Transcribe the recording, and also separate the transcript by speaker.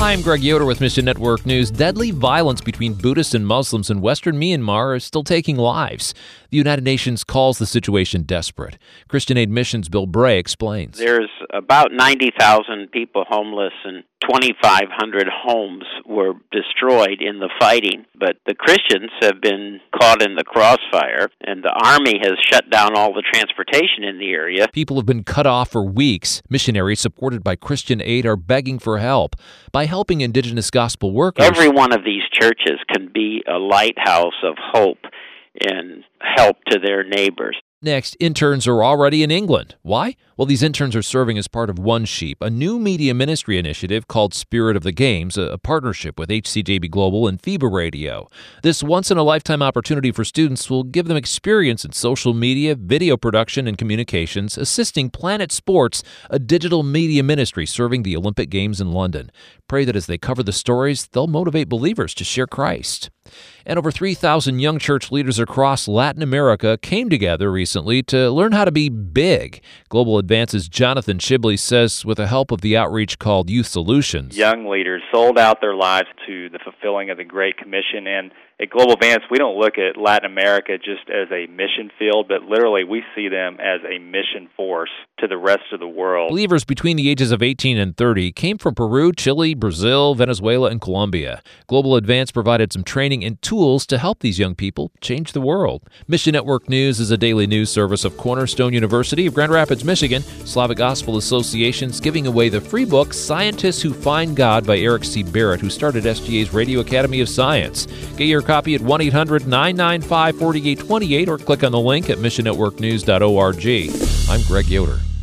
Speaker 1: Hi, I'm Greg Yoder with Mission Network News. Deadly violence between Buddhists and Muslims in western Myanmar is still taking lives. The United Nations calls the situation desperate. Christian Aid Mission's Bill Bray explains.
Speaker 2: There's about 90,000 people homeless and 2,500 homes were destroyed in the fighting. But the Christians have been caught in the crossfire, and the army has shut down all the transportation in the area.
Speaker 1: People have been cut off for weeks. Missionaries supported by Christian Aid are begging for help. By helping indigenous gospel workers,
Speaker 2: every one of these churches can be a lighthouse of hope and help to their neighbors.
Speaker 1: Next, interns are already in England. Why? Well, these interns are serving as part of One Sheep, a new media ministry initiative called Spirit of the Games, a partnership with HCJB Global and FIBA Radio. This once-in-a-lifetime opportunity for students will give them experience in social media, video production, and communications, assisting Planet Sports, a digital media ministry serving the Olympic Games in London. Pray that as they cover the stories, they'll motivate believers to share Christ. And over 3,000 young church leaders across Latin America came together recently to learn how to be big. Global Advance's Jonathan Shibley says with the help of the outreach called Youth Solutions,
Speaker 3: young leaders sold out their lives to the fulfilling of the Great Commission. And at Global Advance, we don't look at Latin America just as a mission field, but literally we see them as a mission force to the rest of the world.
Speaker 1: Believers between the ages of 18 and 30 came from Peru, Chile, Brazil, Venezuela, and Colombia. Global Advance provided some training and tools to help these young people change the world. Mission Network News is a daily news service of Cornerstone University of Grand Rapids, Michigan. Slavic Gospel Association's giving away the free book Scientists Who Find God by Eric C. Barrett, who started SGA's Radio Academy of Science. Get your copy at 1-800-995-4828 or click on the link at missionnetworknews.org. I'm Greg Yoder.